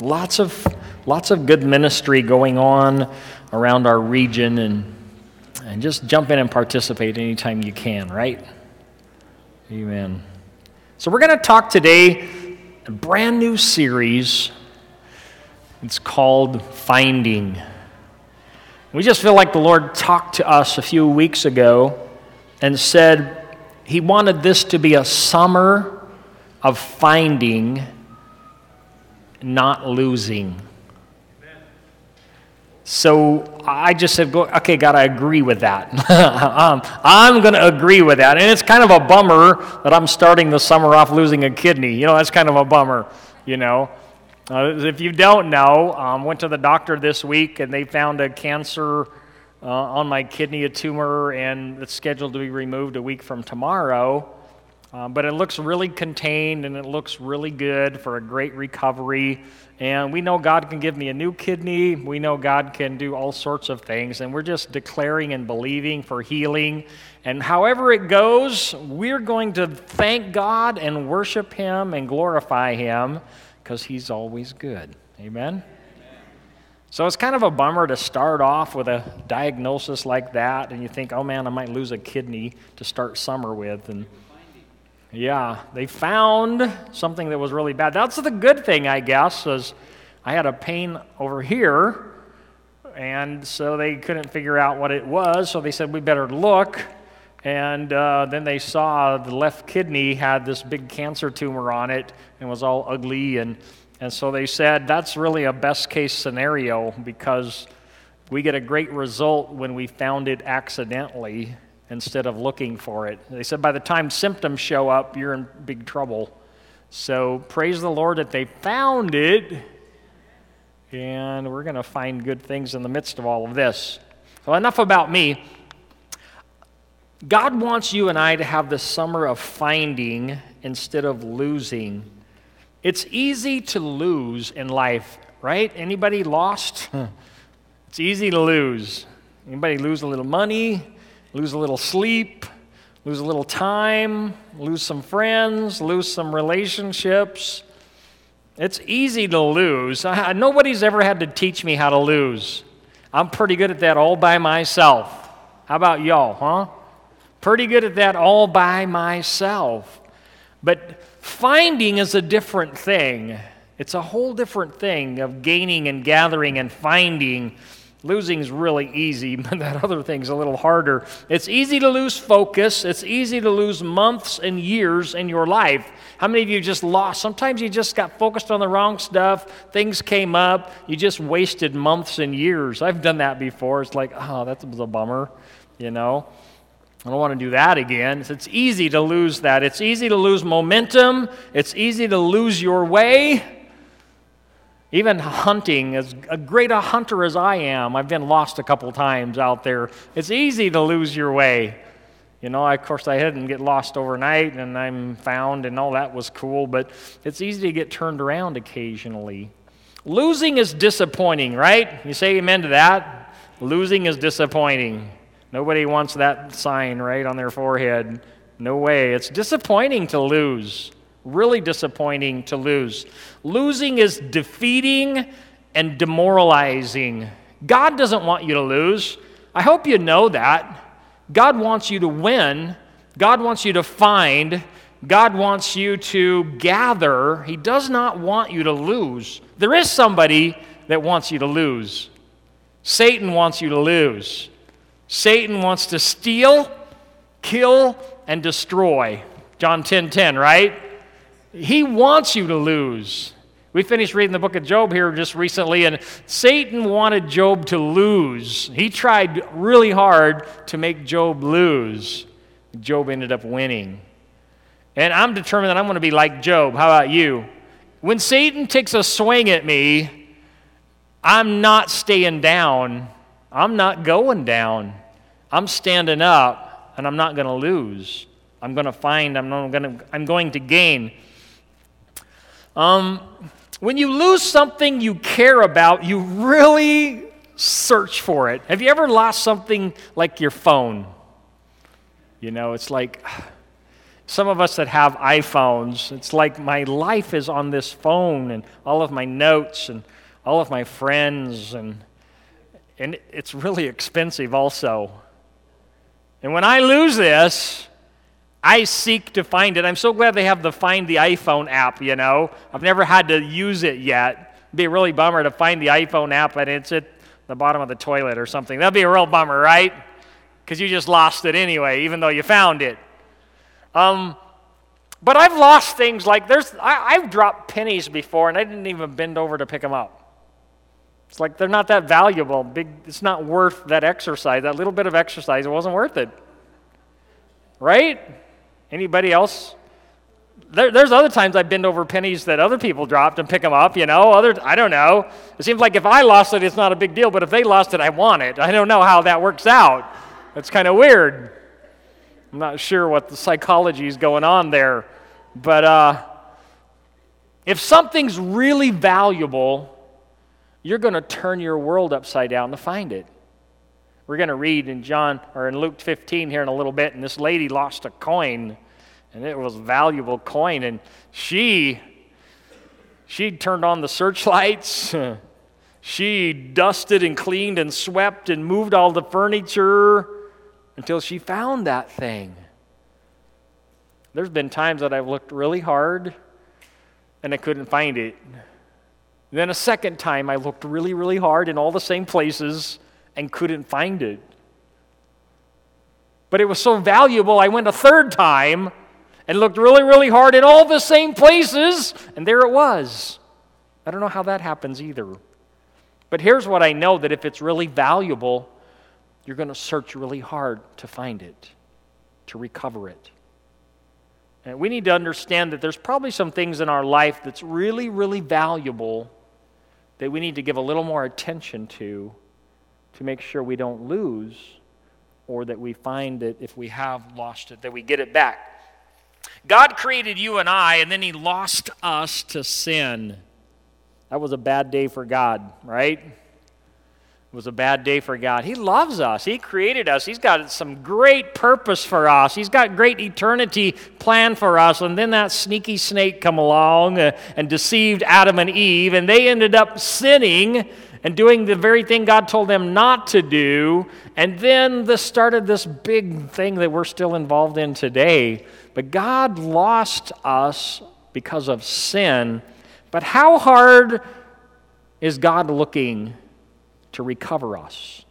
Lots of good ministry going on around our region, and just jump in and participate anytime you can, right? Amen. So we're going to talk today a brand new series. It's called Finding. We just feel like the Lord talked to us a few weeks ago and said He wanted this to be a summer of finding, not losing. So I just said, okay, God, I agree with that. I'm going to agree with that. And it's kind of a bummer that I'm starting the summer off losing a kidney. That's kind of a bummer, If you don't know, went to the doctor this week, and they found a cancer on my kidney, a tumor, and it's scheduled to be removed a week from tomorrow. But it looks really contained, and it looks really good for a great recovery. And we know God can give me a new kidney. We know God can do all sorts of things. And we're just declaring and believing for healing. And however it goes, we're going to thank God and worship Him and glorify Him because He's always good. Amen? So it's kind of a bummer to start off with a diagnosis like that. And you think, oh man, I might lose a kidney to start summer with. And yeah, they found something that was really bad. That's the good thing, I guess, is I had a pain over here, and so they couldn't figure out what it was, so they said, we better look, and then they saw the left kidney had this big cancer tumor on it and was all ugly, and so they said, that's really a best-case scenario because we get a great result when we found it accidentally instead of looking for it. They said by the time symptoms show up, you're in big trouble. So praise the Lord that they found it, and we're going to find good things in the midst of all of this. So enough about me. God wants you and I to have the summer of finding instead of losing. It's easy to lose in life, right? Anybody lost? It's easy to lose. Anybody lose a little money? Lose a little sleep, lose a little time, lose some friends, lose some relationships. It's easy to lose. Nobody's ever had to teach me how to lose. I'm pretty good at that all by myself. How about y'all, huh? Pretty good at that all by myself. But finding is a different thing. It's a whole different thing of gaining and gathering and finding. Losing is really easy, but that other thing's a little harder. It's easy to lose focus. It's easy to lose months and years in your life. How many of you just lost? Sometimes you just got focused on the wrong stuff. Things came up. You just wasted months and years. I've done that before. It's like, oh, that was a bummer, I don't want to do that again. It's easy to lose that. It's easy to lose momentum. It's easy to lose your way. Even hunting, as great a hunter as I am, I've been lost a couple times out there. It's easy to lose your way. Of course, I didn't get lost overnight, and I'm found, and all that was cool, but it's easy to get turned around occasionally. Losing is disappointing, right? You say amen to that? Losing is disappointing. Nobody wants that sign right on their forehead. No way. It's disappointing to lose. Really disappointing to lose. Losing is defeating and demoralizing. God doesn't want you to lose. I hope you know that. God wants you to win. God wants you to find. God wants you to gather. He does not want you to lose. There is somebody that wants you to lose. Satan wants you to lose. Satan wants to steal, kill, and destroy. John 10:10, right? He wants you to lose. We finished reading the book of Job here just recently, and Satan wanted Job to lose. He tried really hard to make Job lose. Job ended up winning. And I'm determined that I'm going to be like Job. How about you? When Satan takes a swing at me, I'm not staying down. I'm not going down. I'm standing up, and I'm not going to lose. I'm going to find, I'm going to gain. When you lose something you care about, you really search for it. Have you ever lost something like your phone? It's like Some of us that have iPhones, it's like my life is on this phone and all of my notes and all of my friends, and it's really expensive also. And when I lose this, I seek to find it. I'm so glad they have the Find the iPhone app, you know. I've never had to use it yet. It'd be a really bummer to find the iPhone app and it's at the bottom of the toilet or something. That'd be a real bummer, right? Because you just lost it anyway, even though you found it. But I've lost things like I've dropped pennies before and I didn't even bend over to pick them up. It's like they're not that valuable. It's not worth that exercise. That little bit of exercise, it wasn't worth it. Right? Anybody else? There's other times I bend over pennies that other people dropped and pick them up, you know. I don't know. It seems like if I lost it, it's not a big deal, but if they lost it, I want it. I don't know how that works out. It's kind of weird. I'm not sure what the psychology is going on there. But if something's really valuable, you're going to turn your world upside down to find it. We're going to read in Luke 15 here in a little bit, and this lady lost a coin, and it was a valuable coin, and she turned on the searchlights. She dusted and cleaned and swept and moved all the furniture until she found that thing. There's been times that I've looked really hard and I couldn't find it. Then a second time I looked really, really hard in all the same places and couldn't find it. But it was so valuable, I went a third time and looked really, really hard in all the same places, and there it was. I don't know how that happens either. But here's what I know, that if it's really valuable, you're going to search really hard to find it, to recover it. And we need to understand that there's probably some things in our life that's really, really valuable that we need to give a little more attention to make sure we don't lose, or that we find that if we have lost it, that we get it back. God created you and I, and then He lost us to sin. That was a bad day for God, right? It was a bad day for God. He loves us. He created us. He's got some great purpose for us. He's got great eternity planned for us. And then that sneaky snake come along and deceived Adam and Eve, and they ended up sinning and doing the very thing God told them not to do. And then this started this big thing that we're still involved in today. But God lost us because of sin. But how hard is God looking to recover us?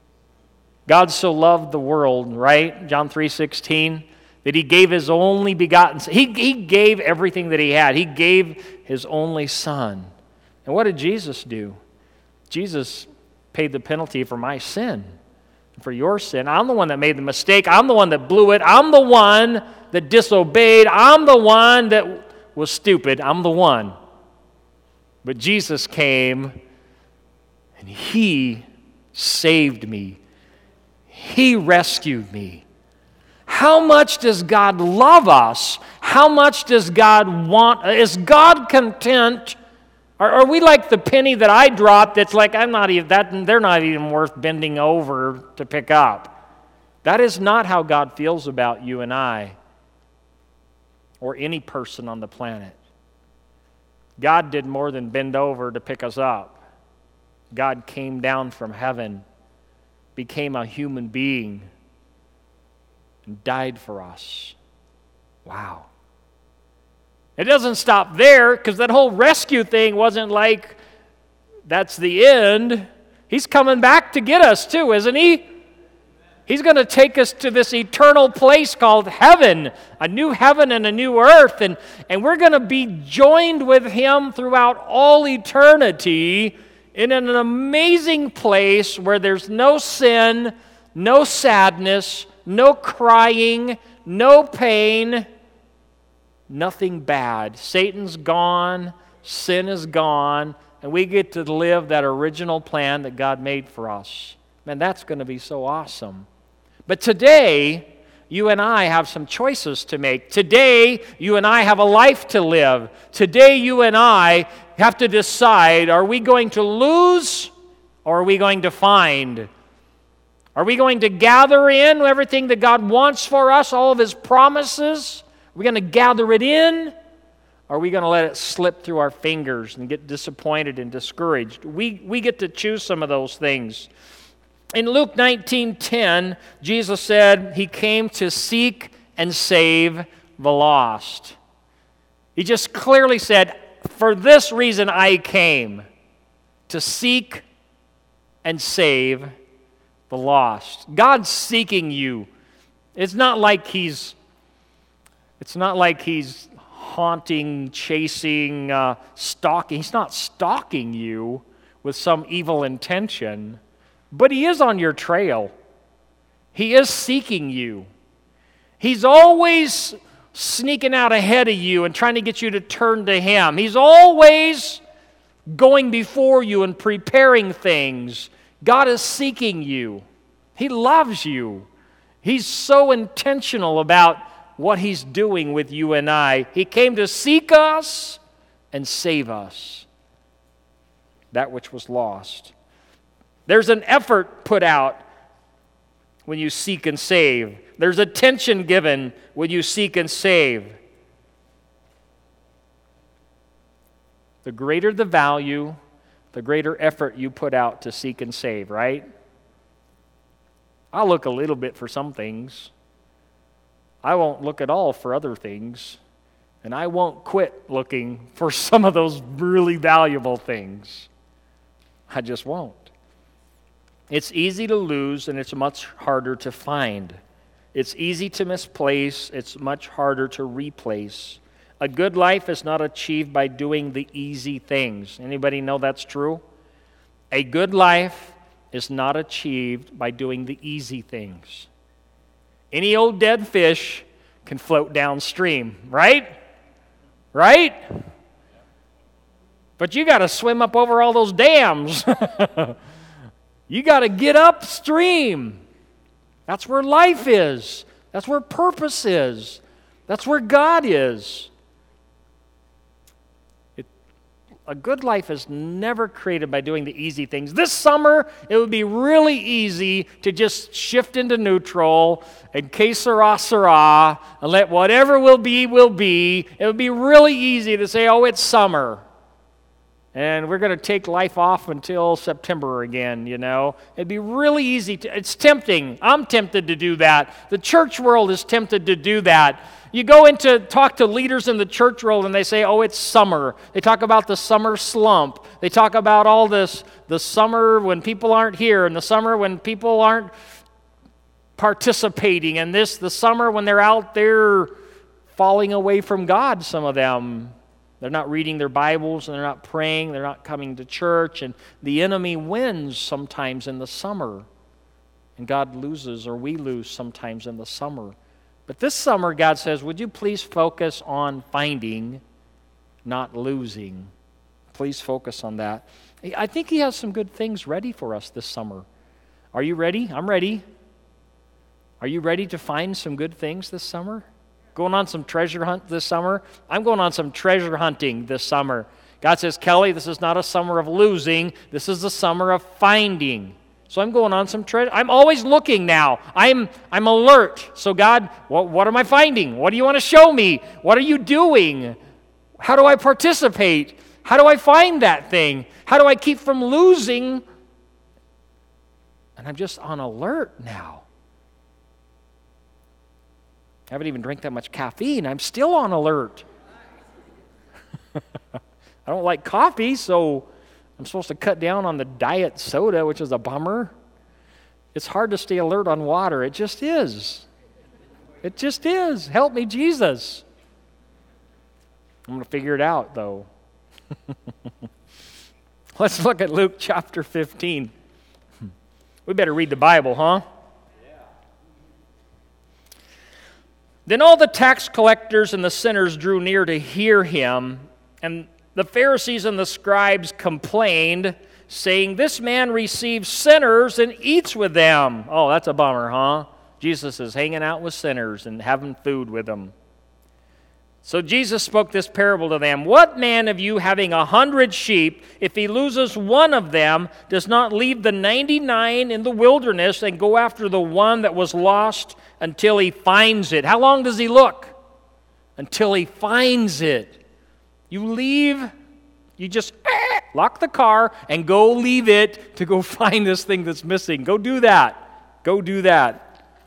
God so loved the world, right? John 3:16, that He gave His only begotten Son. He gave everything that He had. He gave His only Son. And what did Jesus do? Jesus paid the penalty for my sin, for your sin. I'm the one that made the mistake. I'm the one that blew it. I'm the one that disobeyed. I'm the one that was stupid. I'm the one. But Jesus came and He saved me. He rescued me. How much does God love us? How much does God want? Is God content? Are we like the penny that I dropped that's like, they're not even worth bending over to pick up? That is not how God feels about you and I, or any person on the planet. God did more than bend over to pick us up. God came down from heaven, became a human being, and died for us. Wow. It doesn't stop there, because that whole rescue thing wasn't like, that's the end. He's coming back to get us too, isn't He? He's going to take us to this eternal place called heaven, a new heaven and a new earth, and we're going to be joined with Him throughout all eternity in an amazing place where there's no sin, no sadness, no crying, no pain, nothing bad. Satan's gone, sin is gone, and we get to live that original plan that God made for us. Man, that's going to be so awesome. But today, you and I have some choices to make. Today, you and I have a life to live. Today, you and I have to decide, are we going to lose or are we going to find? Are we going to gather in everything that God wants for us, all of His promises? we going to gather it in? Or are we going to let it slip through our fingers and get disappointed and discouraged? We get to choose some of those things. In Luke 19:10, Jesus said he came to seek and save the lost. He just clearly said, for this reason I came, to seek and save the lost. God's seeking you. It's not like he's haunting, chasing, stalking. He's not stalking you with some evil intention, but he is on your trail. He is seeking you. He's always sneaking out ahead of you and trying to get you to turn to him. He's always going before you and preparing things. God is seeking you. He loves you. He's so intentional about what he's doing with you and I. He came to seek us and save us, that which was lost. There's an effort put out when you seek and save. There's attention given when you seek and save. The greater the value, the greater effort you put out to seek and save, right? I'll look a little bit for some things. I won't look at all for other things. And I won't quit looking for some of those really valuable things. I just won't. It's easy to lose, and it's much harder to find. It's easy to misplace. It's much harder to replace. A good life is not achieved by doing the easy things. Anybody know that's true? A good life is not achieved by doing the easy things. Any old dead fish can float downstream, right? Right? But you got to swim up over all those dams. You got to get upstream. That's where life is. That's where purpose is. That's where God is. A good life is never created by doing the easy things. This summer, it would be really easy to just shift into neutral and que sera, sera, and let whatever will be, will be. It would be really easy to say, oh, it's summer. And we're going to take life off until September again, you know. It'd be really easy. It's tempting. I'm tempted to do that. The church world is tempted to do that. You go in to talk to leaders in the church world and they say, oh, it's summer. They talk about the summer slump. They talk about all this, the summer when people aren't here, and the summer when people aren't participating, and the summer when they're out there falling away from God, some of them. They're not reading their Bibles, and they're not praying, they're not coming to church, and the enemy wins sometimes in the summer, and God loses, or we lose sometimes in the summer. But this summer, God says, would you please focus on finding, not losing? Please focus on that. I think he has some good things ready for us this summer. Are you ready? I'm ready. Are you ready to find some good things this summer? Going on some treasure hunt this summer? I'm going on some treasure hunting this summer. God says, Kelly, this is not a summer of losing. This is a summer of finding. So I'm going on some treasure. I'm always looking now. I'm alert. So God, what am I finding? What do you want to show me? What are you doing? How do I participate? How do I find that thing? How do I keep from losing? And I'm just on alert now. I haven't even drank that much caffeine. I'm still on alert. I don't like coffee, so I'm supposed to cut down on the diet soda, which is a bummer. It's hard to stay alert on water. It just is. It just is. Help me, Jesus. I'm going to figure it out, though. Let's look at Luke chapter 15. We better read the Bible, huh? Then all the tax collectors and the sinners drew near to hear him, and the Pharisees and the scribes complained, saying, this man receives sinners and eats with them. Oh, that's a bummer, huh? Jesus is hanging out with sinners and having food with them. So Jesus spoke this parable to them. What man of you, having 100 sheep, if he loses one of them, does not leave the 99 in the wilderness and go after the one that was lost until he finds it? How long does he look? until he finds it. You leave, you just lock the car and go leave it to go find this thing that's missing. Go do that. Go do that.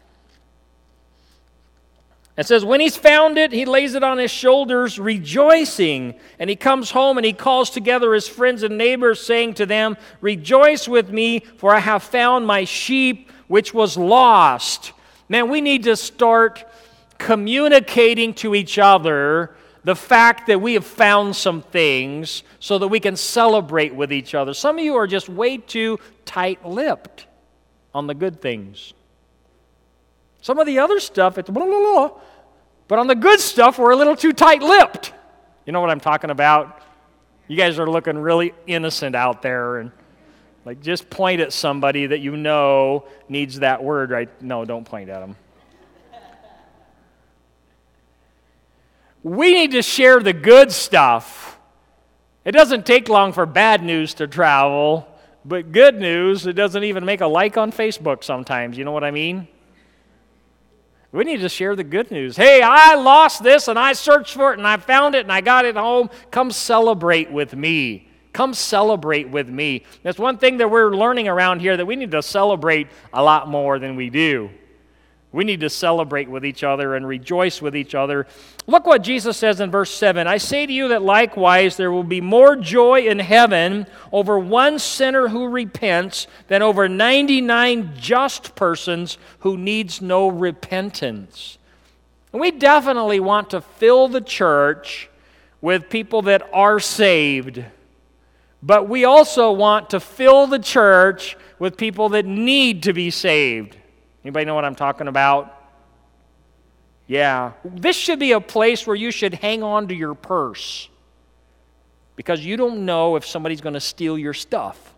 It says, when he's found it, he lays it on his shoulders, rejoicing. And he comes home and he calls together his friends and neighbors, saying to them, rejoice with me, for I have found my sheep which was lost. Man, we need to start communicating to each other the fact that we have found some things so that we can celebrate with each other. Some of you are just way too tight-lipped on the good things. Some of the other stuff, it's blah, blah, blah. But on the good stuff, we're a little too tight-lipped. You know what I'm talking about? You guys are looking really innocent out there, and like just point at somebody that you know needs that word, right? No, don't point at them. We need to share the good stuff. It doesn't take long for bad news to travel, but good news, it doesn't even make a like on Facebook sometimes. You know what I mean? We need to share the good news. Hey, I lost this and I searched for it and I found it and I got it home. Come celebrate with me. Come celebrate with me. That's one thing that we're learning around here, that we need to celebrate a lot more than we do. We need to celebrate with each other and rejoice with each other. Look what Jesus says in verse 7. I say to you that likewise there will be more joy in heaven over one sinner who repents than over 99 just persons who needs no repentance. And we definitely want to fill the church with people that are saved. But we also want to fill the church with people that need to be saved. Anybody know what I'm talking about? Yeah. This should be a place where you should hang on to your purse, because you don't know if somebody's going to steal your stuff.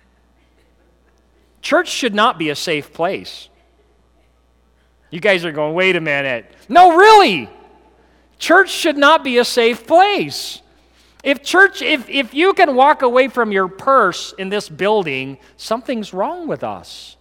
Church should not be a safe place. You guys are going, wait a minute. No, really. Church should not be a safe place. If you can walk away from your purse in this building, something's wrong with us.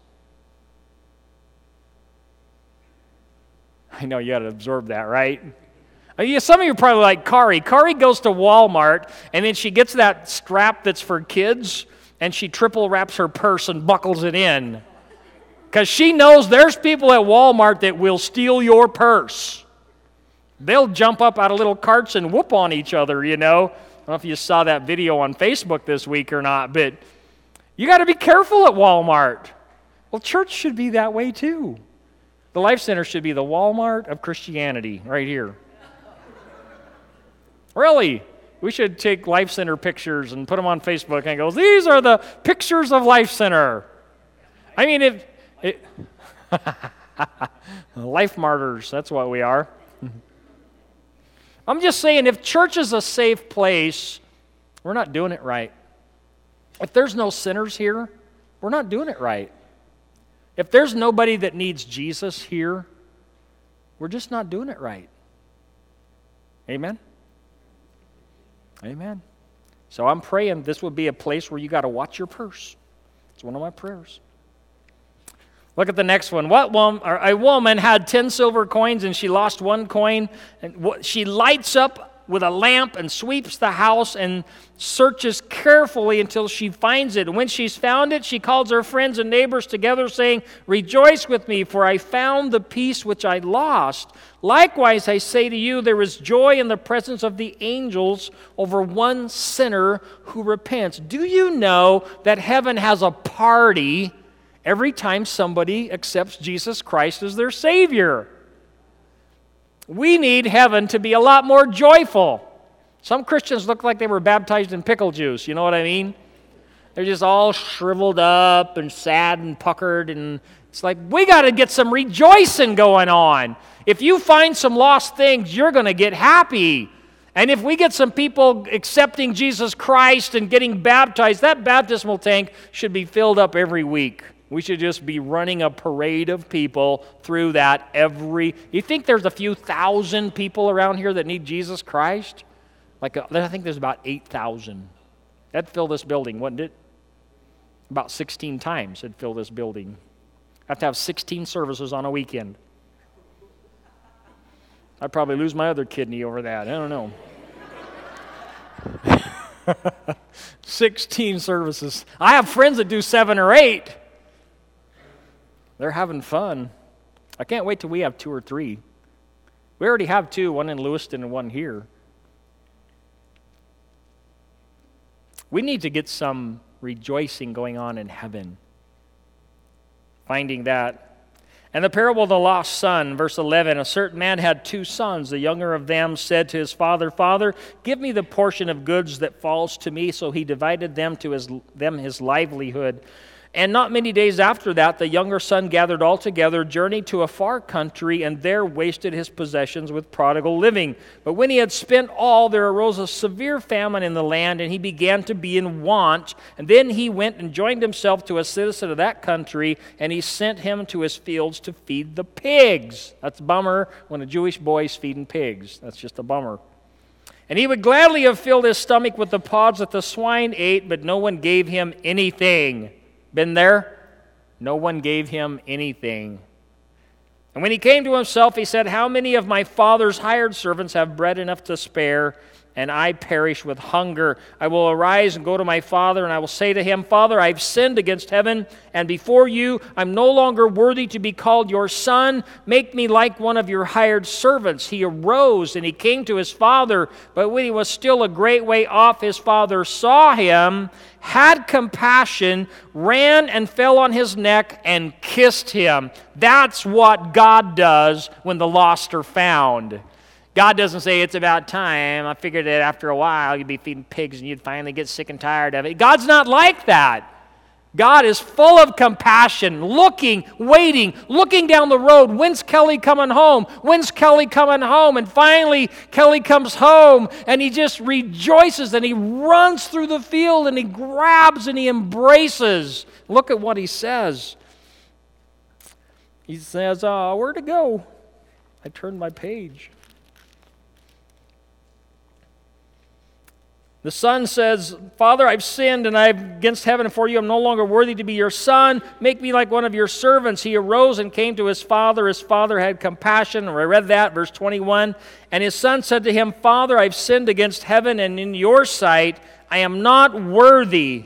I know you got to absorb that, right? Some of you are probably like Kari. Kari goes to Walmart, and then she gets that strap that's for kids, and she triple wraps her purse and buckles it in. Because she knows there's people at Walmart that will steal your purse. They'll jump up out of little carts and whoop on each other, you know. I don't know if you saw that video on Facebook this week or not, but you got to be careful at Walmart. Well, church should be that way too. The Life Center should be the Walmart of Christianity, right here. Really, we should take Life Center pictures and put them on Facebook and go, these are the pictures of Life Center. I mean, life martyrs, that's what we are. I'm just saying, if church is a safe place, we're not doing it right. If there's no sinners here, we're not doing it right. If there's nobody that needs Jesus here, we're just not doing it right. Amen? Amen. So I'm praying this would be a place where you got to watch your purse. It's one of my prayers. Look at the next one. A woman had 10 silver coins and she lost one coin. And she lights up with a lamp and sweeps the house and searches carefully until she finds it. And when she's found it, she calls her friends and neighbors together, saying, rejoice with me, for I found the piece which I lost. Likewise, I say to you, there is joy in the presence of the angels over one sinner who repents. Do you know that heaven has a party every time somebody accepts Jesus Christ as their Savior? We need heaven to be a lot more joyful. Some Christians look like they were baptized in pickle juice, you know what I mean? They're just all shriveled up and sad and puckered, and it's like, we got to get some rejoicing going on. If you find some lost things, you're going to get happy. And if we get some people accepting Jesus Christ and getting baptized, that baptismal tank should be filled up every week. We should just be running a parade of people through that every... You think there's a few thousand people around here that need Jesus Christ? I think there's about 8,000. That'd fill this building, wouldn't it? About 16 times it'd fill this building. Have to have 16 services on a weekend. I'd probably lose my other kidney over that. I don't know. 16 services. I have friends that do 7 or 8. They're having fun. I can't wait till we have 2 or 3. We already have 2, one in Lewiston and one here. We need to get some rejoicing going on in heaven. Finding that. And the parable of the lost son, verse 11, a certain man had 2 sons. The younger of them said to his father, Father, give me the portion of goods that falls to me. So he divided them to his livelihood. And not many days after that, the younger son gathered all together, journeyed to a far country, and there wasted his possessions with prodigal living. But when he had spent all, there arose a severe famine in the land, and he began to be in want. And then he went and joined himself to a citizen of that country, and he sent him to his fields to feed the pigs. That's a bummer when a Jewish boy is feeding pigs. That's just a bummer. And he would gladly have filled his stomach with the pods that the swine ate, but no one gave him anything. Been there? No one gave him anything. And when he came to himself, he said, How many of my father's hired servants have bread enough to spare, and I perish with hunger? I will arise and go to my father, and I will say to him, Father, I've sinned against heaven, and before you I'm no longer worthy to be called your son. Make me like one of your hired servants. He arose, and he came to his father, but when he was still a great way off, his father saw him, had compassion, ran and fell on his neck and kissed him. That's what God does when the lost are found. God doesn't say, it's about time. I figured that after a while you'd be feeding pigs and you'd finally get sick and tired of it. God's not like that. God is full of compassion, looking, waiting, looking down the road. When's Kelly coming home? When's Kelly coming home? And finally, Kelly comes home, and he just rejoices, and he runs through the field, and he grabs, and he embraces. Look at what he says. He says, where to go? I turned my page. The son says, Father, I've sinned, and I've against heaven and for you. I'm no longer worthy to be your son. Make me like one of your servants. He arose and came to his father. His father had compassion. I read that, verse 21. And his son said to him, Father, I've sinned against heaven and in your sight. I am not worthy.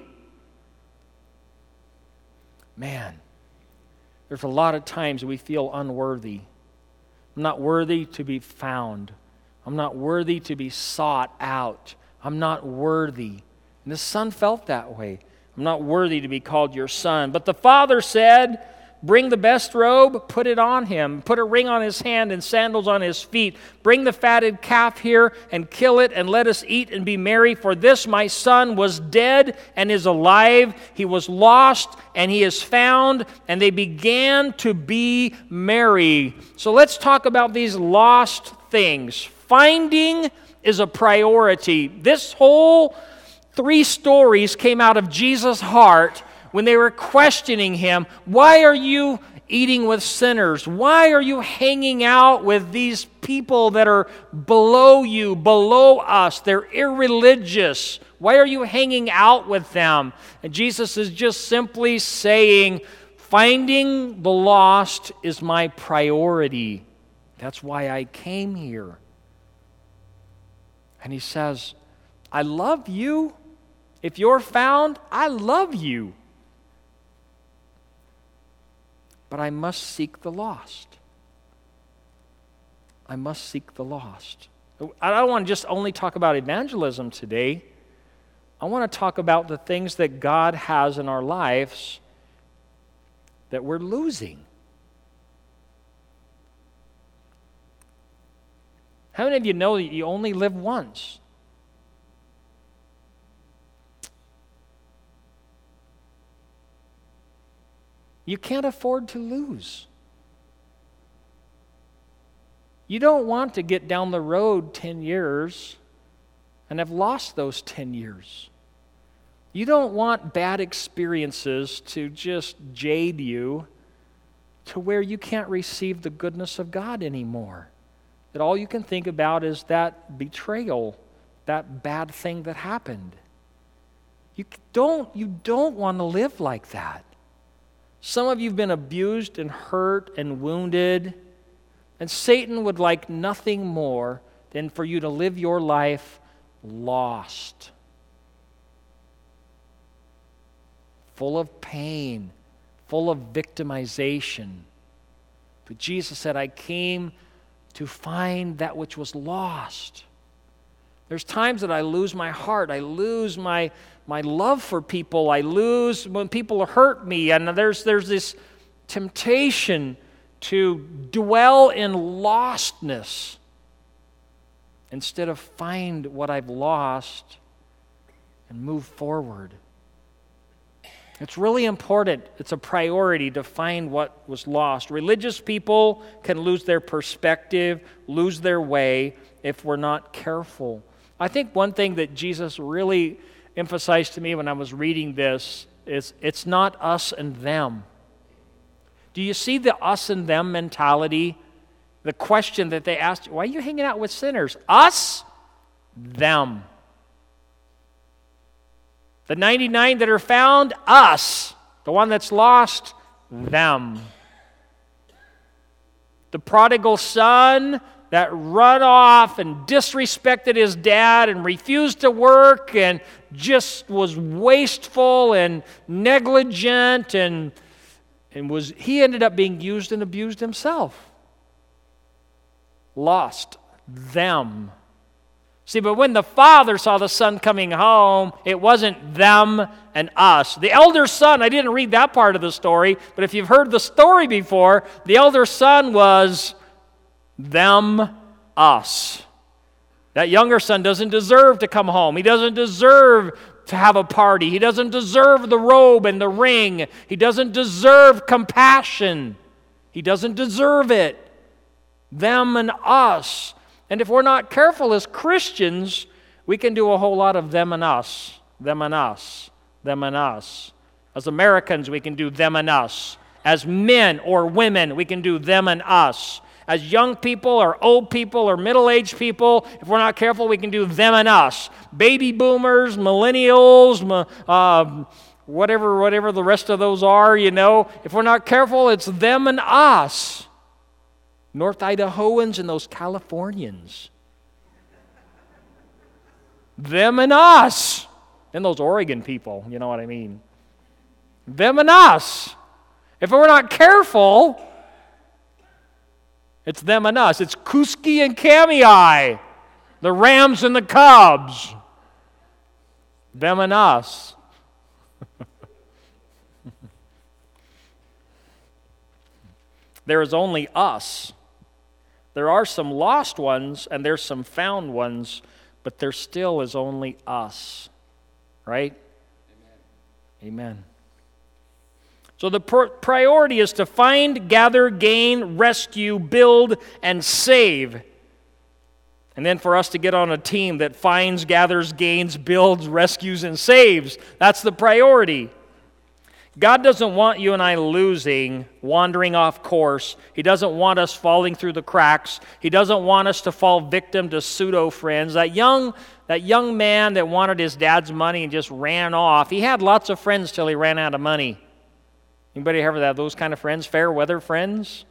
Man, there's a lot of times we feel unworthy. I'm not worthy to be found. I'm not worthy to be sought out. I'm not worthy. And the son felt that way. I'm not worthy to be called your son. But the father said, bring the best robe, put it on him. Put a ring on his hand and sandals on his feet. Bring the fatted calf here and kill it, and let us eat and be merry. For this my son was dead and is alive. He was lost and he is found. And they began to be merry. So let's talk about these lost things. Finding is a priority. This whole 3 stories came out of Jesus' heart when they were questioning him. Why are you eating with sinners? Why are you hanging out with these people that are below you, below us? They're irreligious. Why are you hanging out with them? And Jesus is just simply saying, finding the lost is my priority. That's why I came here. And he says, I love you. If you're found, I love you. But I must seek the lost. I must seek the lost. I don't want to just only talk about evangelism today. I want to talk about the things that God has in our lives that we're losing. How many of you know that you only live once? You can't afford to lose. You don't want to get down the road 10 years and have lost those 10 years. You don't want bad experiences to just jade you to where you can't receive the goodness of God anymore. That all you can think about is that betrayal, that bad thing that happened. You don't want to live like that. Some of you have been abused and hurt and wounded, And Satan would like nothing more than for you to live your life lost, full of pain, full of victimization. But Jesus said, I came to find that which was lost. There's times that I lose my heart. I lose my love for people. I lose when people hurt me. And there's this temptation to dwell in lostness instead of find what I've lost and move forward. It's really important. It's a priority to find what was lost. Religious people can lose their perspective, lose their way if we're not careful. I think one thing that Jesus really emphasized to me when I was reading this is it's not us and them. Do you see the us and them mentality? The question that they asked, why are you hanging out with sinners? Us, them. The 99 that are found, us. The one that's lost, them. The prodigal son that run off and disrespected his dad and refused to work and just was wasteful and negligent and he ended up being used and abused himself. Lost them. See, but when the father saw the son coming home, it wasn't them and us. The elder son, I didn't read that part of the story, but if you've heard the story before, the elder son was them, us. That younger son doesn't deserve to come home. He doesn't deserve to have a party. He doesn't deserve the robe and the ring. He doesn't deserve compassion. He doesn't deserve it. Them and us. And if we're not careful as Christians, we can do a whole lot of them and us, them and us, them and us. As Americans, we can do them and us. As men or women, we can do them and us. As young people or old people or middle-aged people, if we're not careful, we can do them and us. Baby boomers, millennials, whatever the rest of those are, if we're not careful, it's them and us. North Idahoans and those Californians. Them and us. And those Oregon people, you know what I mean. Them and us. If we're not careful, it's them and us. It's Kuski and Kamei, the Rams and the Cubs. Them and us. There is only us. There are some lost ones and there's some found ones, but there still is only us. Right? Amen. So the priority is to find, gather, gain, rescue, build, and save. And then for us to get on a team that finds, gathers, gains, builds, rescues, and saves. That's the priority. God doesn't want you and I losing, wandering off course. He doesn't want us falling through the cracks. He doesn't want us to fall victim to pseudo-friends. That young man that wanted his dad's money and just ran off, he had lots of friends till he ran out of money. Anybody ever have those kind of friends, fair weather friends?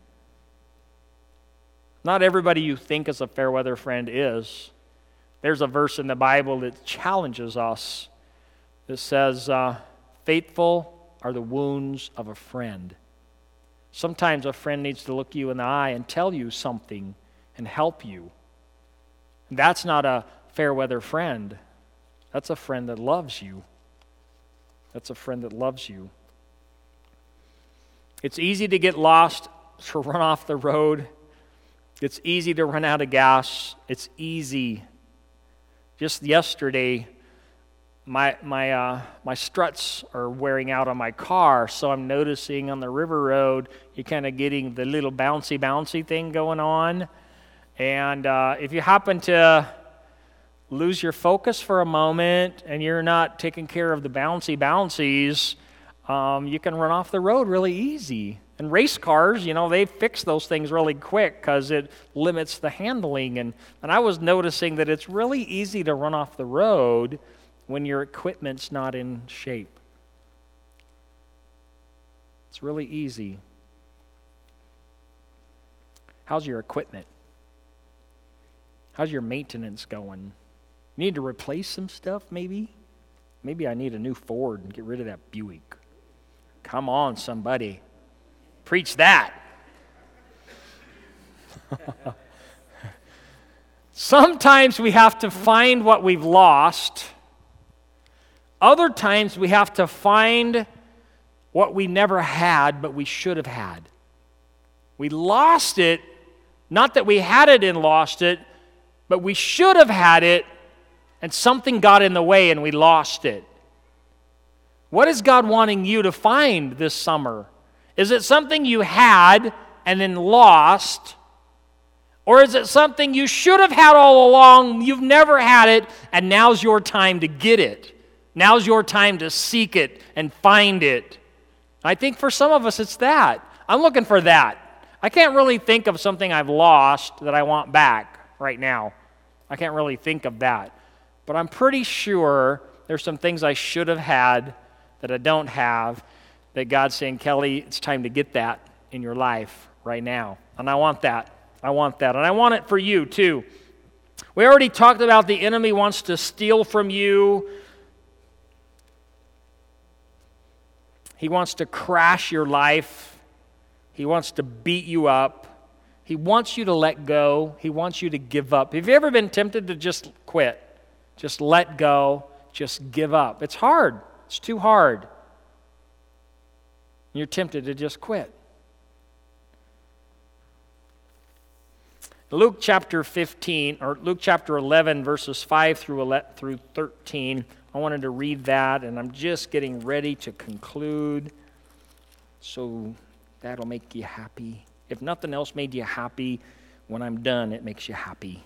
Not everybody you think is a fair weather friend is. There's a verse in the Bible that challenges us. It says, faithful are the wounds of a friend. Sometimes a friend needs to look you in the eye and tell you something and help you. That's not a fair weather friend. That's a friend that loves you. That's a friend that loves you. It's easy to get lost, to run off the road. It's easy to run out of gas. It's easy. Just yesterday, my struts are wearing out on my car, so I'm noticing on the river road, you're kind of getting the little bouncy thing going on. And if you happen to lose your focus for a moment and you're not taking care of the bouncies, you can run off the road really easy. And race cars, they fix those things really quick because it limits the handling. And I was noticing that it's really easy to run off the road when your equipment's not in shape. It's really easy. How's your equipment? How's your maintenance going? You need to replace some stuff, maybe? Maybe I need a new Ford and get rid of that Buick. Come on, somebody. Preach that. Sometimes we have to find what we've lost. Other times we have to find what we never had, but we should have had. We lost it, not that we had it and lost it, but we should have had it, and something got in the way and we lost it. What is God wanting you to find this summer? Is it something you had and then lost? Or is it something you should have had all along, you've never had it, and now's your time to get it? Now's your time to seek it and find it. I think for some of us it's that. I'm looking for that. I can't really think of something I've lost that I want back right now. I can't really think of that. But I'm pretty sure there's some things I should have had that I don't have, that God's saying, Kelly, it's time to get that in your life right now. And I want that. I want that. And I want it for you too. We already talked about the enemy wants to steal from you. He wants to crash your life. He wants to beat you up. He wants you to let go. He wants you to give up. Have you ever been tempted to just quit? Just let go. Just give up. It's hard. It's too hard. You're tempted to just quit. Luke chapter 15, or Luke chapter 11, verses 5 through 13. I wanted to read that, and I'm just getting ready to conclude. So that'll make you happy. If nothing else made you happy, when I'm done, it makes you happy.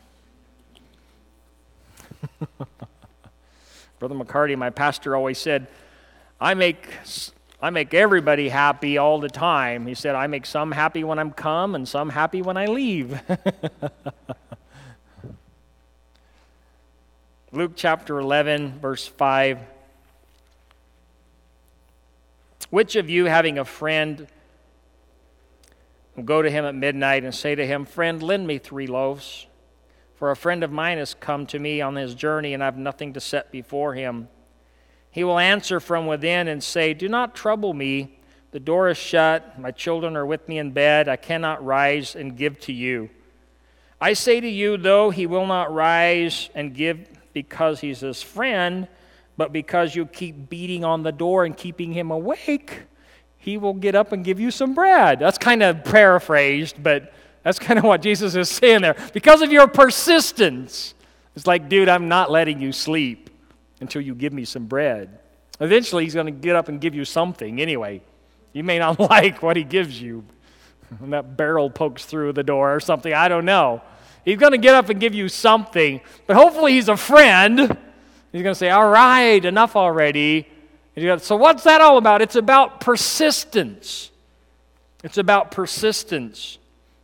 Brother McCarty, my pastor, always said, I make everybody happy all the time. He said, I make some happy when I'm come and some happy when I leave. Luke chapter 11, verse 5. Which of you, having a friend, will go to him at midnight and say to him, Friend, lend me 3 loaves, for a friend of mine has come to me on his journey, and I have nothing to set before him. He will answer from within and say, Do not trouble me. The door is shut. My children are with me in bed. I cannot rise and give to you. I say to you, though he will not rise and give because he's his friend, but because you keep beating on the door and keeping him awake, he will get up and give you some bread. That's kind of paraphrased, but that's kind of what Jesus is saying there. Because of your persistence, it's like, dude, I'm not letting you sleep until you give me some bread. Eventually, he's going to get up and give you something anyway. You may not like what he gives you. And that barrel pokes through the door or something. I don't know. He's going to get up and give you something. But hopefully he's a friend. He's going to say, all right, enough already. So what's that all about? It's about persistence. It's about persistence.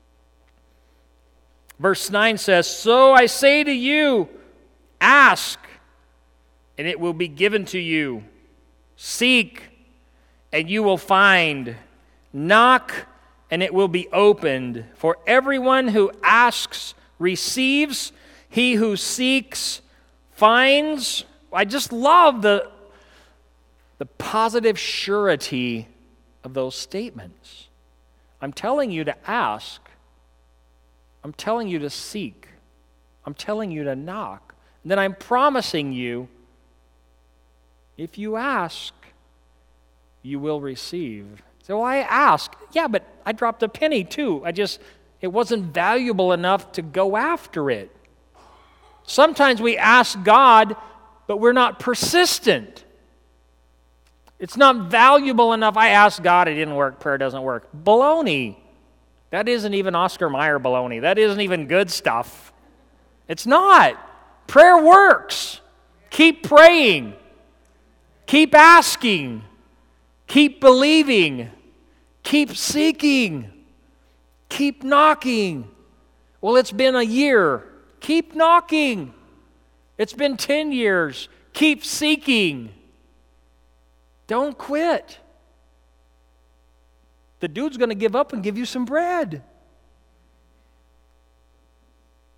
Verse 9 says, So I say to you, ask, and it will be given to you. Seek, and you will find. Knock, and it will be opened. For everyone who asks receives. He who seeks finds. I just love the positive surety of those statements. I'm telling you to ask. I'm telling you to seek. I'm telling you to knock. And then I'm promising you, if you ask, you will receive. So I ask. Yeah, but I dropped a penny too. It wasn't valuable enough to go after it. Sometimes we ask God, but we're not persistent. It's not valuable enough. I asked God, it didn't work, prayer doesn't work. Baloney. That isn't even Oscar Mayer baloney. That isn't even good stuff. It's not. Prayer works. Keep praying. Keep asking. Keep believing. Keep seeking. Keep knocking. Well, it's been a year. Keep knocking. It's been 10 years. Keep seeking. Don't quit. The dude's going to give up and give you some bread.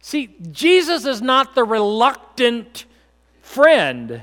See, Jesus is not the reluctant friend.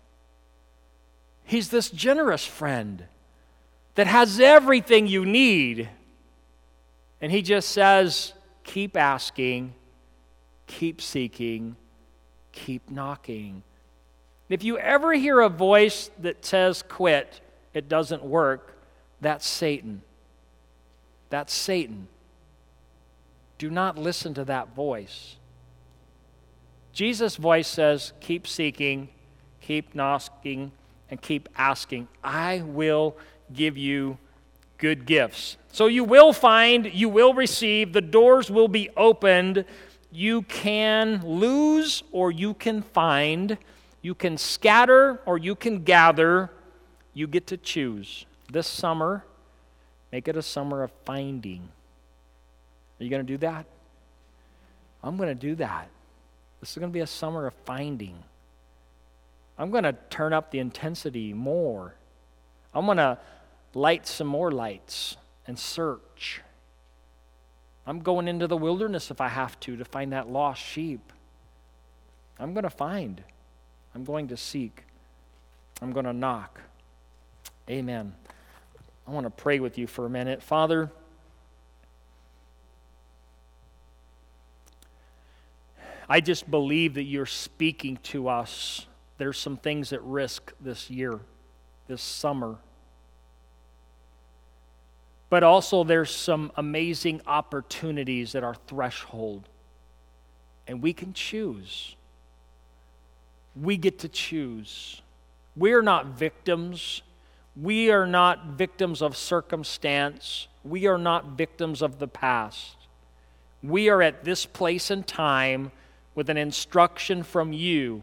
He's this generous friend that has everything you need. And he just says, keep asking, keep seeking, keep knocking. If you ever hear a voice that says quit, it doesn't work, that's Satan. That's Satan. Do not listen to that voice. Jesus' voice says, keep seeking, keep knocking, and keep asking. I will give you good gifts. So you will find, you will receive, the doors will be opened. You can lose or you can find. You can scatter or you can gather. You get to choose. This summer, make it a summer of finding. Are you going to do that? I'm going to do that. This is going to be a summer of finding. I'm going to turn up the intensity more. I'm going to light some more lights and search. I'm going into the wilderness if I have to find that lost sheep. I'm going to find. I'm going to seek. I'm going to knock. Amen. I want to pray with you for a minute. Father, I just believe that you're speaking to us. There's some things at risk this year, this summer. But also there's some amazing opportunities at our threshold. And we can choose. We get to choose. We're not victims. We are not victims of circumstance. We are not victims of the past. We are at this place and time with an instruction from you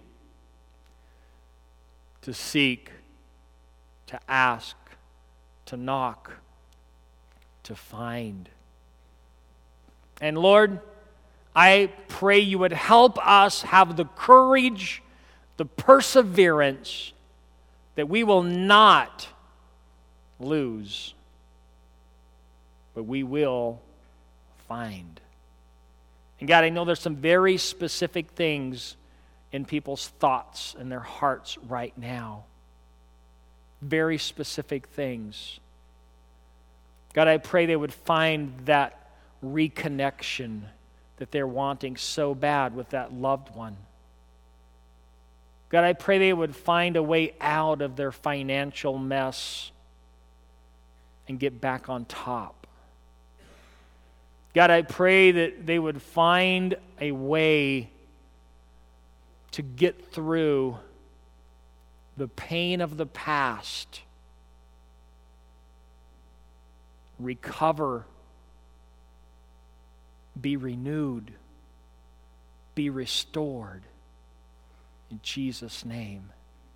to seek, to ask, to knock, to find. And Lord, I pray you would help us have the courage, the perseverance, that we will not lose, but we will find. And God, I know there's some very specific things in people's thoughts and their hearts right now. Very specific things. God, I pray they would find that reconnection that they're wanting so bad with that loved one. God, I pray they would find a way out of their financial mess and get back on top. God, I pray that they would find a way to get through the pain of the past, recover, be renewed, be restored. In Jesus' name.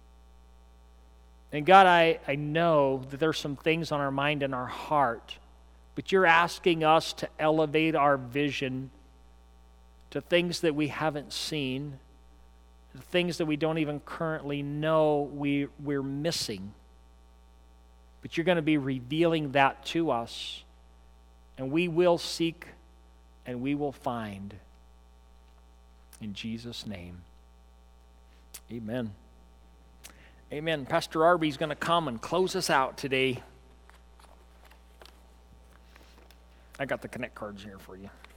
And God, I know that there's some things on our mind and our heart, but you're asking us to elevate our vision to things that we haven't seen, to things that we don't even currently know we're missing. But you're going to be revealing that to us, and we will seek and we will find. In Jesus' name. Amen. Amen. Pastor Arby's going to come and close us out today. I got the Connect cards here for you.